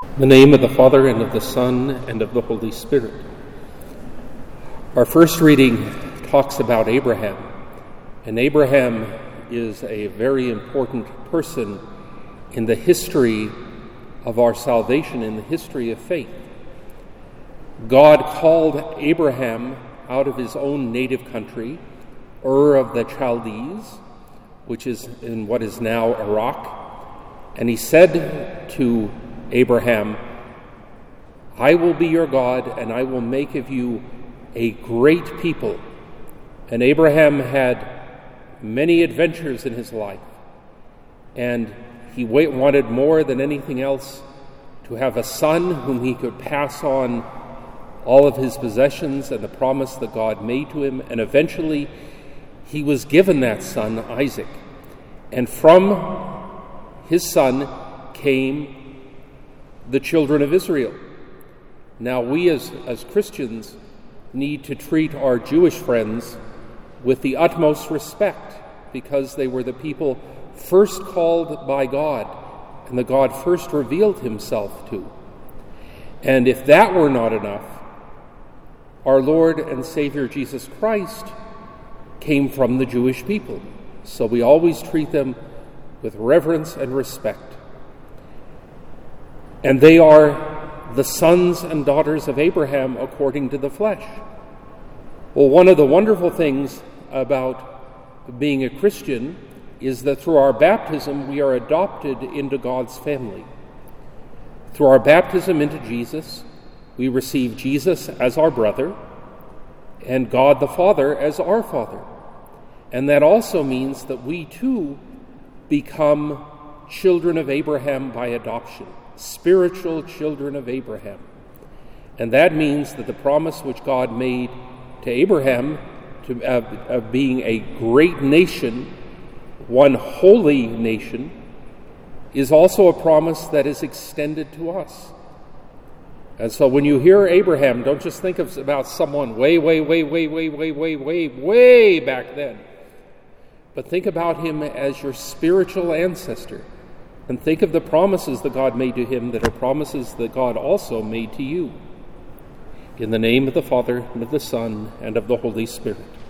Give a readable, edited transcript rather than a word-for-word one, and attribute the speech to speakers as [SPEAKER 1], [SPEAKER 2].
[SPEAKER 1] In the name of the Father, and of the Son, and of the Holy Spirit. Our first reading talks about Abraham. And Abraham is a very important person in the history of our salvation, in the history of faith. God called Abraham out of his own native country, Ur of the Chaldees, which is in what is now Iraq. And he said to Abraham, "I will be your God, and I will make of you a great people." And Abraham had many adventures in his life, and he wanted more than anything else to have a son whom he could pass on all of his possessions and the promise that God made to him. And eventually he was given that son, Isaac. And from his son came the children of Israel. Now we as Christians need to treat our Jewish friends with the utmost respect, because they were the people first called by God and that God first revealed himself to. And if that were not enough, our Lord and Savior Jesus Christ came from the Jewish people. So we always treat them with reverence and respect. And they are the sons and daughters of Abraham according to the flesh. Well, one of the wonderful things about being a Christian is that through our baptism we are adopted into God's family. Through our baptism into Jesus, we receive Jesus as our brother and God the Father as our Father. And that also means that we too become children of Abraham by adoption. Spiritual children of Abraham. And that means that the promise which God made to Abraham of being a great nation, one holy nation, is also a promise that is extended to us. And so when you hear Abraham, don't just think about someone way back then, but think about him as your spiritual ancestor. And think of the promises that God made to him that are promises that God also made to you. In the name of the Father, and of the Son, and of the Holy Spirit.